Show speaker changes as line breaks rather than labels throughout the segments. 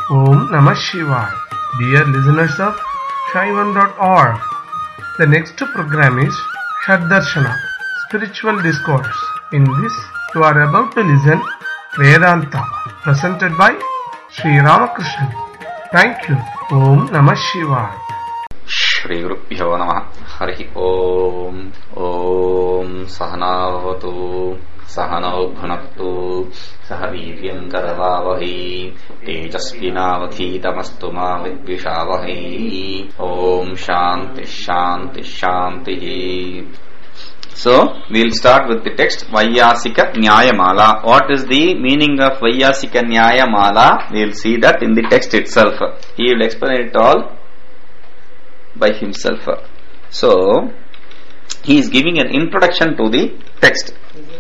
Om Namah Shivaya. Dear listeners of Shaivan.org, the next program is Shaddarshana, Spiritual Discourse. In this, you are about to listen Vedanta, presented by Sri Ramakrishnan. Thank you. Om Namah Shivaya.
Shri Gurubhyo Namah. Hari Om. Om Sahanavatu Sahanau Bhunaktu Sahaviryam Karavavahi Tejasvinavadhitamastu ma vidvishavahi. Om Shanti Shanti Shanti. So, we'll start with the text Vaiyasika Nyayamala. What is the meaning of Vaiyasika Nyayamala? We'll see that in the text itself. He will explain it all by himself. So, he is giving an introduction to the text.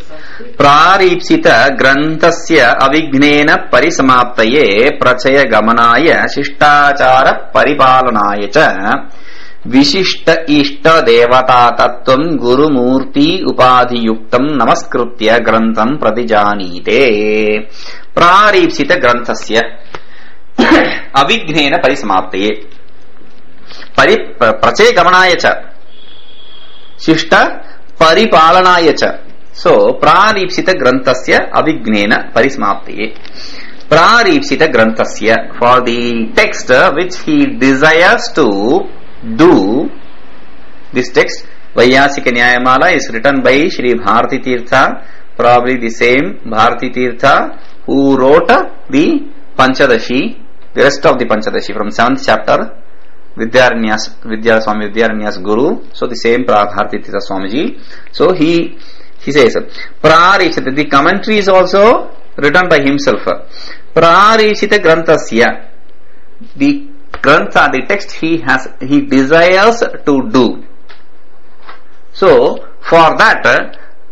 Praripsita granthasya avignena parisamaptaye prachaya gamanaya shishtachara paripalanaya cha Vishishta ishta devata tattvam guru murti upadhi yuktam namaskritya grantham pratijanite. Praripsita granthasya avignena parisamaptaye prachaya gamanaya cha shishta paripalanaya cha. So, praripsita granthasya avignena parismaptiye. Praripsita granthasya, for the text which he desires to do, this text, Vaiyasika Nyayamala, is written by Sri Bharati Tirtha, probably the same Bharati Tirtha who wrote the Panchadashi, the rest of the Panchadashi from 7th chapter, Swami Vidyaranya's Guru. So, the same Bharati Tirtha Swamiji. So, he says, Prarishita, the commentary is also written by himself. Prarishita granthasya, the grantha, the text he desires to do. So, for that,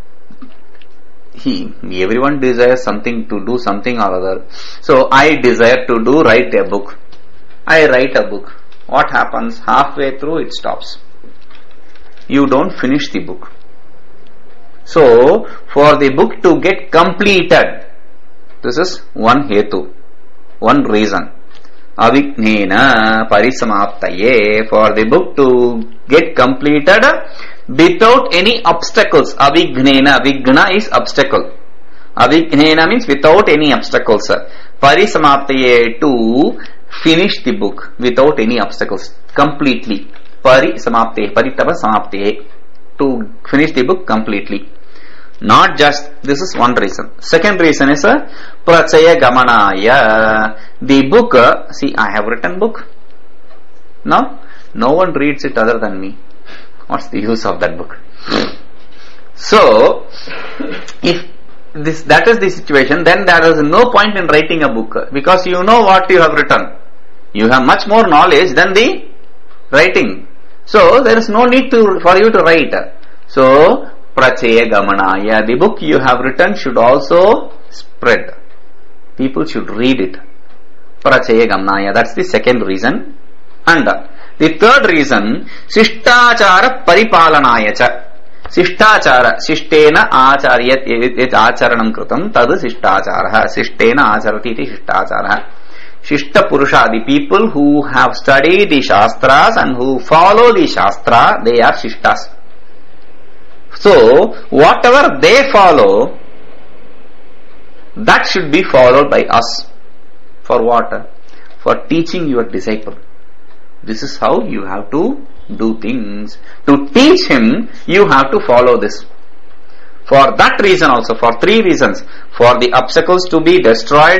everyone desires something to do, something or other. So, I desire to write a book. I write a book. What happens? Halfway through it stops. You don't finish the book. So, for the book to get completed, this is one hetu, one reason. Avignena parisamaptaye, for the book to get completed without any obstacles. Avignena, vigna is obstacle. Avignena means without any obstacles. Parisamaptaye, to finish the book without any obstacles, completely. Parisamaptaye, paritava samaptaye, to finish the book completely. Not just, this is one reason. Second reason is prachaya gamanaya. The book, see, I have written book. Now, no one reads it other than me. What's the use of that book? So, if that is the situation, then there is no point in writing a book, because you know what you have written. You have much more knowledge than the writing. So, there is no need for you to write. So, Prachaya Gamanaya, the book you have written should also spread. People should read it. Prachaya Gamanaya, that's the second reason. And the third reason, Sishtachara Paripalanaya cha. Sishtachara, Sishtena Acharyat Acharanam Krutam, Tadu Sishtachara, Sishtena Acharati iti Sishtachara. Shishta Purusha, the people who have studied the Shastras and who follow the Shastra, they are Shishtas. So, whatever they follow, that should be followed by us. For what? For teaching your disciple. This is how you have to do things. To teach him, you have to follow this. For that reason also, for three reasons. For the obstacles to be destroyed.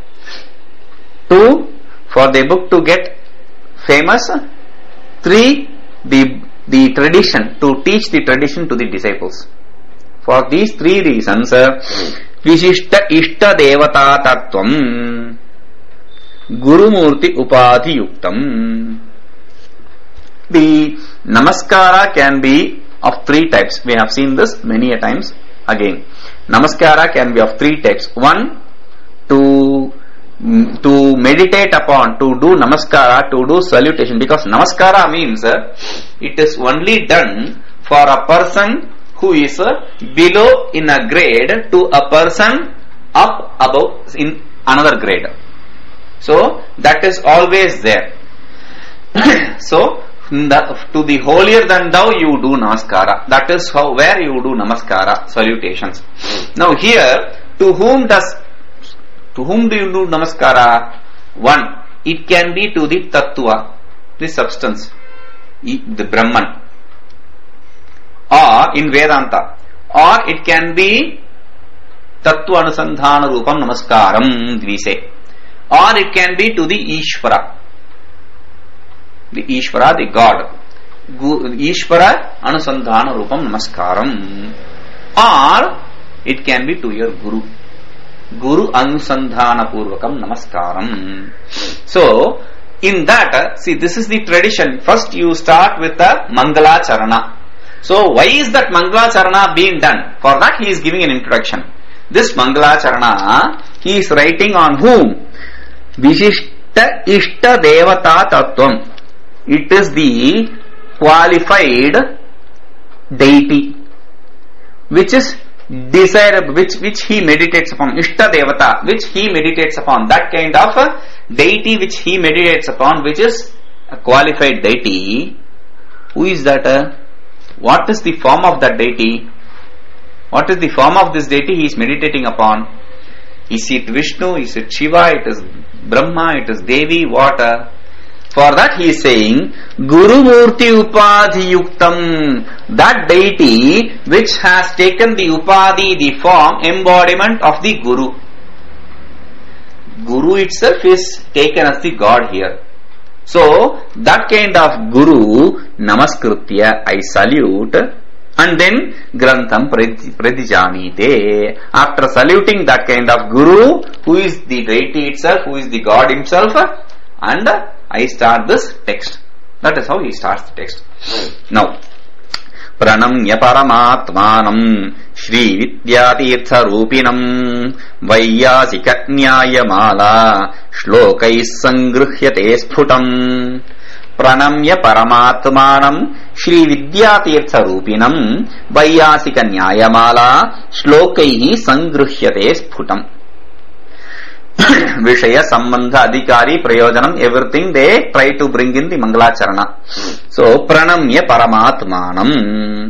2, for the book to get famous. 3, the tradition, to teach the tradition to the disciples. For these three reasons, Vishishta Ishta Devata Tattvam Guru Murti Upadhi Yuktam. The Namaskara can be of 3 types. We have seen this many a times again. Namaskara can be of 3 types. 1, to meditate upon, to do namaskara, to do salutation, because namaskara means it is only done for a person who is below in a grade to a person up above in another grade. So that is always there. So to the holier than thou you do namaskara. That is where you do namaskara, salutations. Now here, to whom do you do namaskara? One, it can be to the tattva, the substance, the Brahman, or in Vedanta, or it can be tattva anusandhana rupam namaskaram, we say, or it can be to the Ishvara. The Ishvara, the God. Ishvara anusandhana rupam namaskaram. Or it can be to your Guru. Guru anusandhana purvakam namaskaram. So, in that, see, this is the tradition. First you start with the Mangala Charana. So, why is that Mangala Charana being done? For that he is giving an introduction. This Mangala Charana, he is writing on whom? Vishishta Ishta Devata Tattvam. It is the qualified deity which is desirable, which he meditates upon. Ishta Devata, which he meditates upon. That kind of a deity which he meditates upon, which is a qualified deity. Who is that? What is the form of that deity? What is the form of this deity he is meditating upon? Is it Vishnu? Is it Shiva? It is Brahma? It is Devi? What? For that he is saying, Guru Murti Upadhi Yuktam, that deity which has taken the Upadhi, the form, embodiment of the Guru. Guru itself is taken as the God here. So, that kind of Guru, Namaskritya, I salute, and then Grantham Pradijanite. After saluting that kind of Guru, who is the deity itself, who is the God himself, and I start this text. That is how he starts the text. Now, Pranamya Paramatmanam Shri Vidyatirtha Rupinam Vaiyasika Nyayamala Shlokais Sangruhyate Sphutam. Pranamya Paramatmanam Shri Vidyatirtha Rupinam Vaiyasika Nyayamala Shlokaihi Sangruhyate Sphutam. Vishaya Sambandha Adhikari Prayojanam, everything they try to bring in the Mangalacharana. So Pranamya Paramatmanam.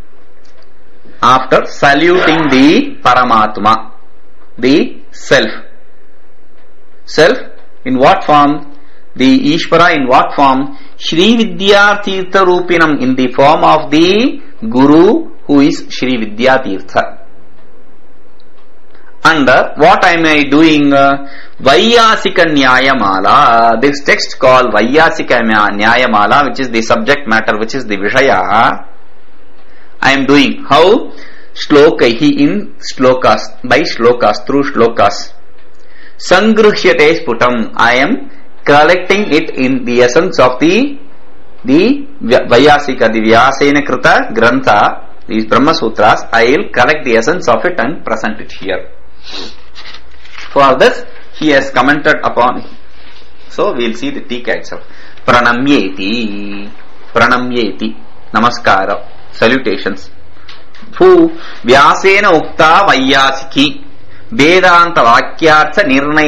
After saluting the Paramatma, the self. Self in what form? The Ishvara in what form? Shri Vidyatirtha Rupinam, in the form of the Guru who is Shri Vidyatirtha. And what am I doing? Vaiyasika Nyayamala. This text called Vaiyasika Nyayamala, which is the subject matter, which is the Vishaya, I am doing. How? Shlokaihi, in shlokas, by shlokas, through shlokas. Sangruhyate Sputam, I am collecting it in the essence of the Vaiyasika, the Vyasena Krita Grantha, these Brahma Sutras. I will collect the essence of it and present it here. For this, he has commented upon it. So, we will see the tika itself. Pranamyeti, namaskara, salutations. Who? Vyasena Ukta Vaiyasiki, Vedanta Vakyartha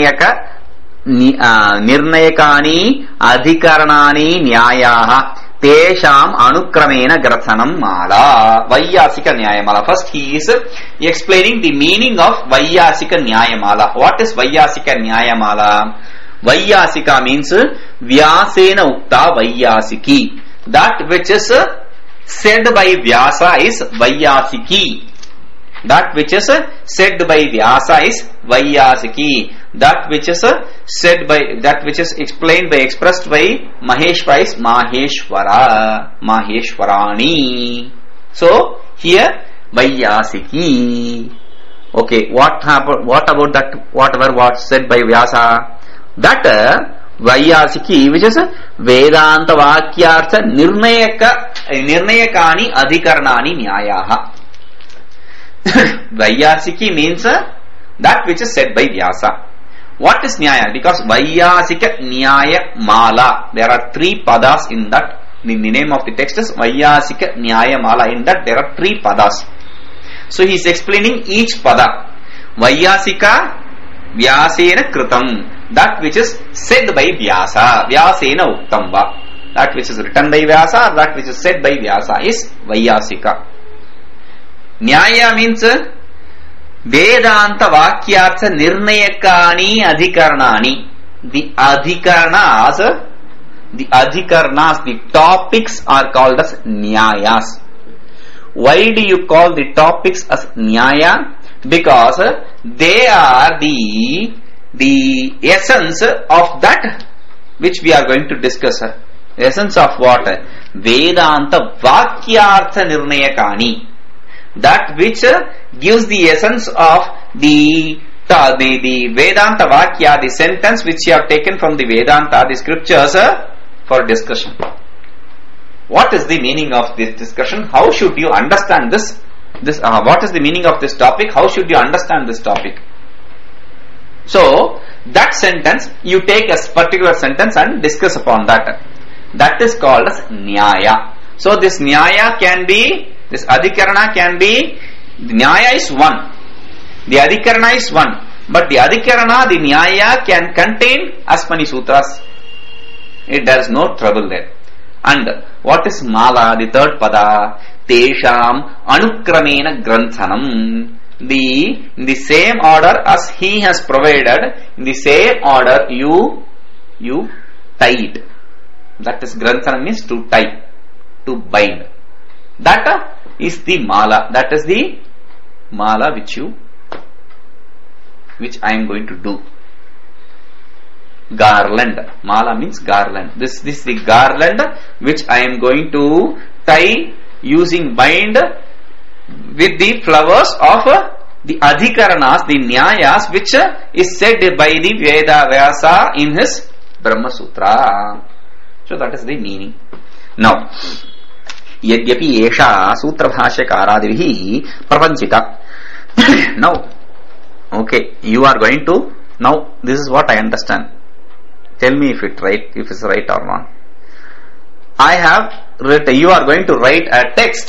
Nirnayakani Adhikaranani Nyayaha Tesham Anukramena Grathanam Mala. Vaiyasika Nyayamala. First he is explaining the meaning of Vaiyasika Nyayamala. What is Vaiyasika Nyayamala? Vaiyasika means Vyasena Ukta Vaiyasiki. That which is said by Vyasa is Vaiyasiki. That which is said by Vyasa is Vaiyasiki. That which is said by, that which is explained by, expressed by Maheshwara is Maheshwara, Maheshwarani. So here Vaiyasiki. Okay, what about that? Whatever was said by Vyasa, that Vaiyasiki, which is Vedanta Vakyartha Nirnayakani Adhikaranani Nyayaha. Vaiyasiki means that which is said by Vyasa. What is Nyaya? Because Vaiyasika Nyaya Mala. There are three padas in that. The name of the text is Vaiyasika Nyaya Mala. In that there are three padas. So he is explaining each pada. Vaiyasika Vyasena Kritam. that which is said by Vyasa. Vyasena uktam va. That which is written by Vyasa or that which is said by Vyasa is Vaiyasika. Nyaya means Vedanta Vakyartha Nirnayakani Adhikaranani. The Adhikaranas, the topics are called as Nyayas. Why do you call the topics as Nyaya? Because they are the essence of that which we are going to discuss. The essence of what? Vedanta Vakyartha Nirnayakani. That which gives the essence of the Vedanta Vakya, the sentence which you have taken from the Vedanta, the scriptures for discussion. What is the meaning of this discussion? How should you understand this? What is the meaning of this topic? How should you understand this topic? So, that sentence, you take a particular sentence and discuss upon that. That is called as Nyaya. So, this Nyaya can be, this Adhikarana can be, the Nyaya is one. The Adhikarana is one. But the Adhikarana, the Nyaya can contain as many sutras. There is no trouble there. And what is Mala, the third pada? Tesham Anukramena Granthanam. In the same order as he has provided, in the same order you tie it. That is Granthanam means to tie, to bind. That is the Mala. That is the Mala which I am going to do. Garland. Mala means garland. This is the garland which I am going to tie using bind with the flowers of the Adhikaranas, the Nyayas, which is said by the Veda Vyasa in his Brahma Sutra. So that is the meaning. Now, Yadyapi Esha Sutra Bhashyakaradibhi Prapanchita. Now, okay, you are going to, now this is what I understand. Tell me if it's right or not. I have written, you are going to write a text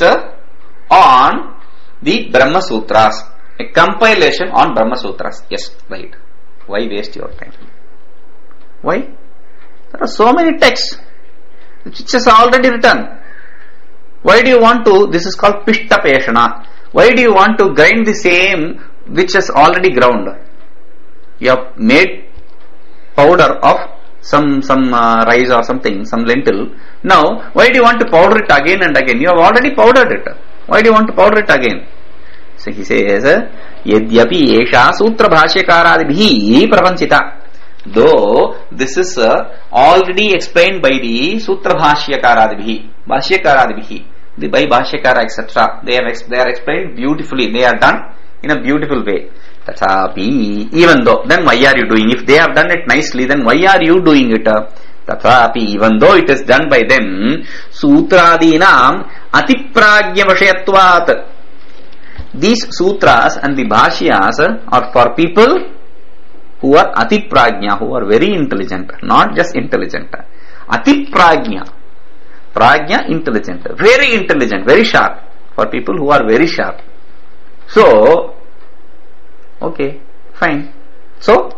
on the Brahma Sutras, a compilation on Brahma Sutras. Yes, right. Why waste your time? Why? There are so many texts which is already written. Why do you want to, this is called Pishta Peshana. Why do you want to grind the same which is already ground? You have made powder of some rice or something, some lentil. Now, why do you want to powder it again and again? You have already powdered it. Why do you want to powder it again? So he says, Yadyapi Esha Sutra Bhashyakaradibhi Prapanchita. Though this is already explained by the Sutra Bhashyakaradibhi, by Bhashyakara, etc. They are explained beautifully. They are done in a beautiful way. Tathapi, even though, then why are you doing? If they have done it nicely, then why are you doing it? Tathapi, even though it is done by them, Sutradinam Atipragya Vashayatvat. These sutras and the bhashyas are for people who are Atipragya, who are very intelligent, not just intelligent. Atipragya. Pragya, intelligent. Very intelligent, very sharp. For people who are very sharp. So, okay, fine. So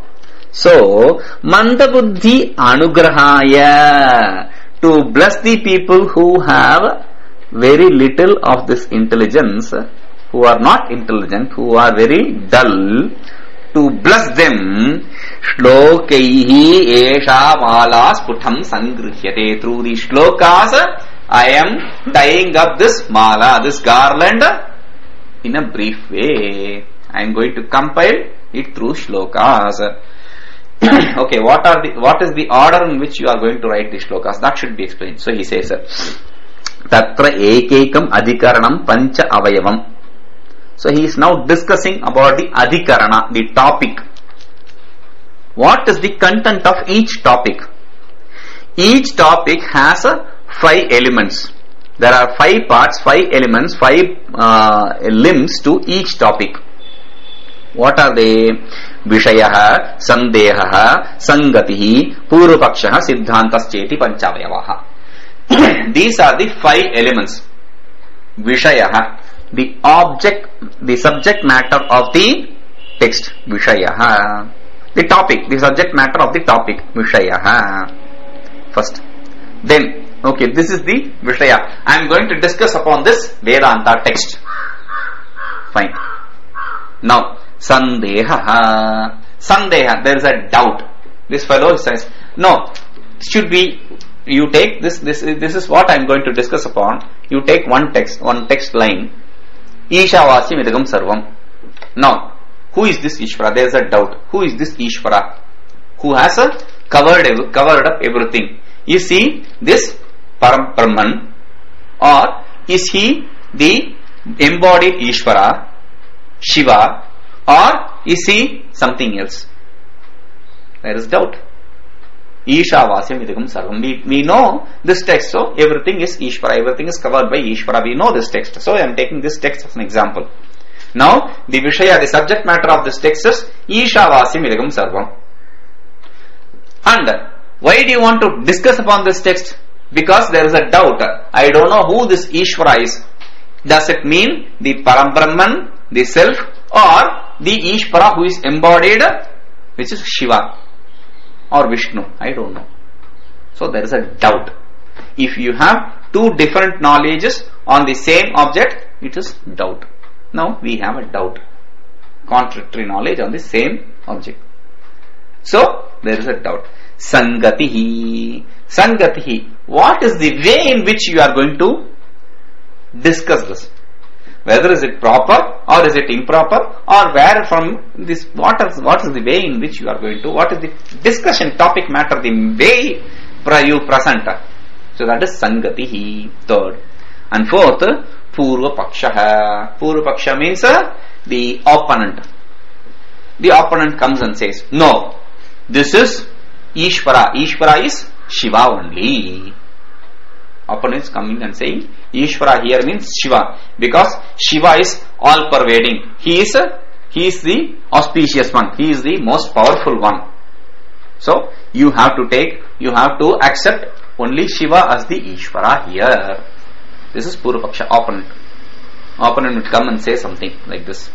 Mandabuddhi Anugrahaya, to bless the people who have very little of this intelligence, who are not intelligent, who are very dull, to bless them, Shlokaihi Esha Mala Sputham Sangrihyate. Through the shlokas, I am tying up this mala, this garland, in a brief way. I am going to compile it through shlokas. Okay, what is the order in which you are going to write the shlokas? That should be explained. So he says, Tatra ekekam adhikaranam pancha avayavam. So he is now discussing about the adhikarana, the topic. What is the content of each topic? Each topic has 5 elements. There are 5 parts, 5 elements, 5 limbs to each topic. What are they? Vishayaha, Sandehaha, Sangatihi, Purvapakshaha, Siddhantascheti, Panchavayavaha. These are the 5 elements. Vishayaha, the object, the subject matter of the text. Vishayaha. The topic, the subject matter of the topic, Vishaya. First. Then, okay, this is the Vishaya. I am going to discuss upon this Vedanta text. Fine. Now, Sandeha. Sandeha, there is a doubt. This fellow says, no, should we, you take this is what I am going to discuss upon. You take one text line. Ishavasyam idagam sarvam. Now, who is this Ishvara? There is a doubt. Who is this Ishvara? Who has covered up everything? Is he this Param Brahman, or is he the embodied Ishvara, Shiva, or is he something else? There is doubt. Ishavasyam idagam sarvam. We know this text, so everything is Ishvara, everything is covered by Ishvara. We know this text, so I am taking this text as an example. Now, the Vishaya, the subject matter of this text is Ishavasyam idagam sarvam. And why do you want to discuss upon this text? Because there is a doubt. I don't know who this Ishvara is. Does it mean the Param Brahman, the self, or the Ishvara who is embodied, which is Shiva or Vishnu? I don't know. So there is a doubt. If you have two different knowledges on the same object, it is doubt. Now we have a doubt. Contradictory knowledge on the same object. So there is a doubt. Sangatihi. Sangatihi. What is the way in which you are going to discuss this? Whether is it proper or is it improper, or where from this, what is the way in which you are going to, what is the discussion topic matter, the way you present. So that is Sangatihi. Third. And fourth, Purva Paksha. Purva Paksha means the opponent. The opponent comes and says, no, this is Ishvara. Ishvara is Shiva only. Opponent is coming and saying, Ishvara here means Shiva, because Shiva is all pervading. He is the auspicious one. He is the most powerful one. So you have to accept only Shiva as the Ishvara here. This is Purvapaksha, opponent. Opponent would come and say something like this.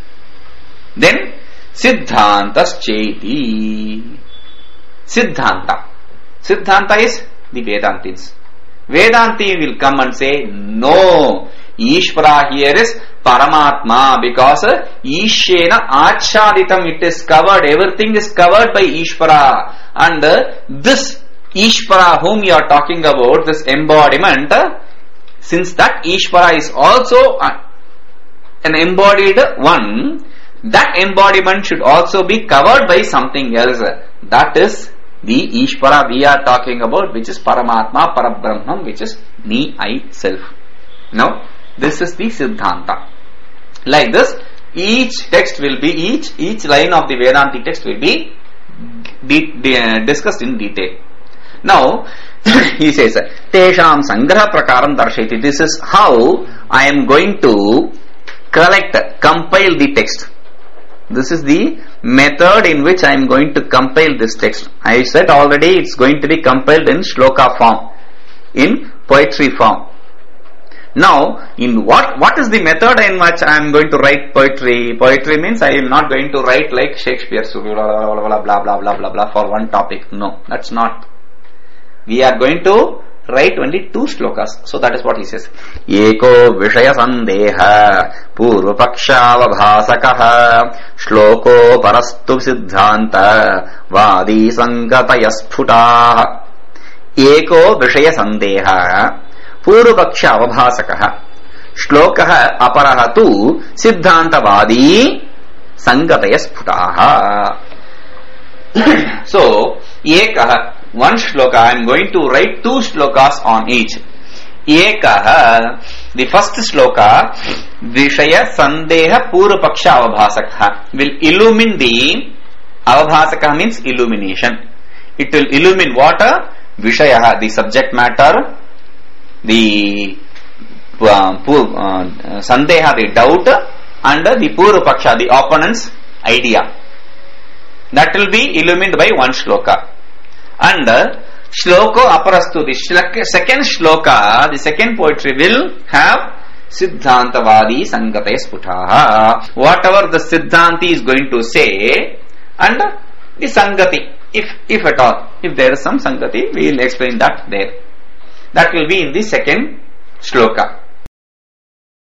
Then Siddhantas Cheti. Siddhanta. Siddhanta is the Vedantins. Vedanti will come and say, no, Ishvara here is Paramatma, because Ishena Achaditam, it is covered, everything is covered by Ishvara. And this Ishvara whom you are talking about, this embodiment, since that Ishvara is also an embodied one, that embodiment should also be covered by something else. That is the Ishvara we are talking about, which is Paramatma, Parabrahman, which is me, I, self. Now, this is the Siddhanta. Like this, each text will be, each line of the Vedanti text will be discussed in detail. Now, he says, Tesham Sangraha Prakaram Darshayati. This is how I am going to compile the text. This is the method in which I am going to compile this text. I said already it's going to be compiled in shloka form, in poetry form. Now, in what is the method in which I am going to write poetry? Poetry means I am not going to write like Shakespeare, so blah blah blah blah blah blah blah for one topic. No, that's not. We are going to write only two shlokas. So that is what he says. Eko Vishaya Sandeha Purva Pakshavabhasakaha Shloko Parastu Siddhanta Vadi Sangataya Sphutaha. Eko Vishaya Sandeha Purva Pakshavabhasakaha Shlokaha Aparaha tu Siddhanta Vadi Sangataya Sphutaha. So, Ekaha, one shloka, I am going to write two shlokas on each. Ekaha, the first shloka, Vishaya Sandeha Purva Paksha Avabhasakha, will illumine the, Avabhasakha means illumination. It will illumine what? Vishaya, the subject matter, the Sandeha, the doubt, and the Purva Paksha, the opponent's idea. That will be illumined by one shloka. And Shloko Aparastu, the second shloka, the second poetry will have Siddhantavadi Sangataya Sputaha. Whatever the Siddhanti is going to say, and The Sangati, if at all, if there is some Sangati, we will explain that there. That will be in the second shloka.